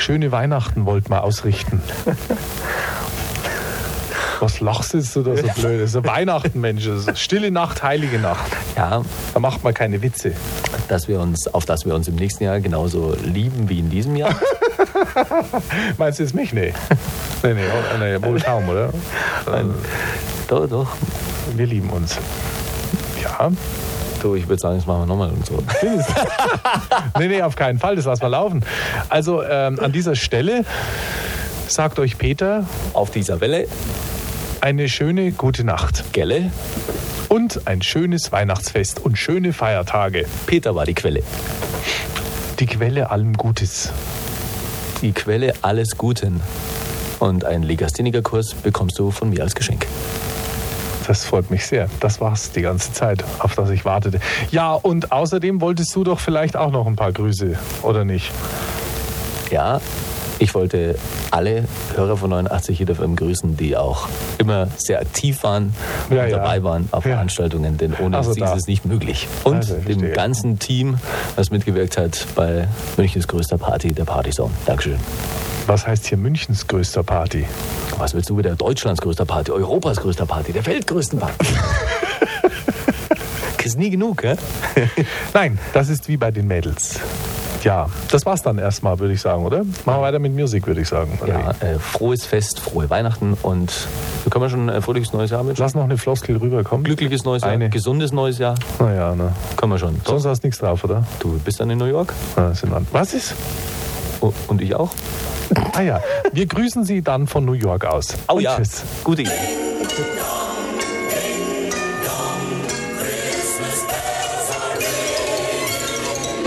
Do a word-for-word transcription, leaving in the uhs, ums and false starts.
schöne Weihnachten wollten wir ausrichten. Was lachst du da so blöd? Das ist ja Weihnachten, Mensch. Das ist Stille Nacht, heilige Nacht. Ja, Da macht man keine Witze. dass wir uns, auf das wir uns im nächsten Jahr genauso lieben wie in diesem Jahr. Meinst du jetzt mich? Nee. Nee, nee, oh, nee wohl kaum, oder? Nein. Doch, doch. Wir lieben uns. Ja. Du, ich würde sagen, das machen wir nochmal und so. Nee, nee, auf keinen Fall. Das lassen wir laufen. Also ähm, an dieser Stelle sagt euch Peter Auf dieser Welle, eine schöne gute Nacht. Gelle, Und ein schönes Weihnachtsfest und schöne Feiertage. Peter war die Quelle. Die Quelle allem Gutes. Die Quelle alles Guten. Und einen Legastheniker-Kurs bekommst du von mir als Geschenk. Das freut mich sehr. Das war's die ganze Zeit, auf das ich wartete. Ja, und außerdem wolltest du doch vielleicht auch noch ein paar Grüße, oder nicht? Ja, ich wollte alle Hörer von neunundachtzig Hit F M grüßen, die auch immer sehr aktiv waren Ja, und ja. dabei waren auf Ja. Veranstaltungen, denn ohne Also sie da. ist es nicht möglich. Und Also, ich verstehe. dem ganzen Team, das mitgewirkt hat bei Münchens größter Party, der Partyzone. Dankeschön. Was heißt hier Münchens größter Party? Was willst du wieder? Deutschlands größter Party, Europas größter Party, der weltgrößten Party. Ist nie genug, gell? Nein, das ist wie bei den Mädels. Ja, das war's dann erstmal, würde ich sagen, oder? Machen wir weiter mit Musik, würde ich sagen. Oder Ja, wie? äh, frohes Fest, frohe Weihnachten und so können wir schon ein fröhliches neues Jahr wünschen. Lass noch eine Floskel rüberkommen. Glückliches neues Jahr, Eine. gesundes neues Jahr, Naja, ne. können wir schon. Sonst hast du nichts drauf, oder? Du bist dann in New York Ah, sind an- Was ist? O- und ich auch. Ah ja, wir grüßen Sie dann von New York aus. Oh Und ja, tschüss. gute Idee.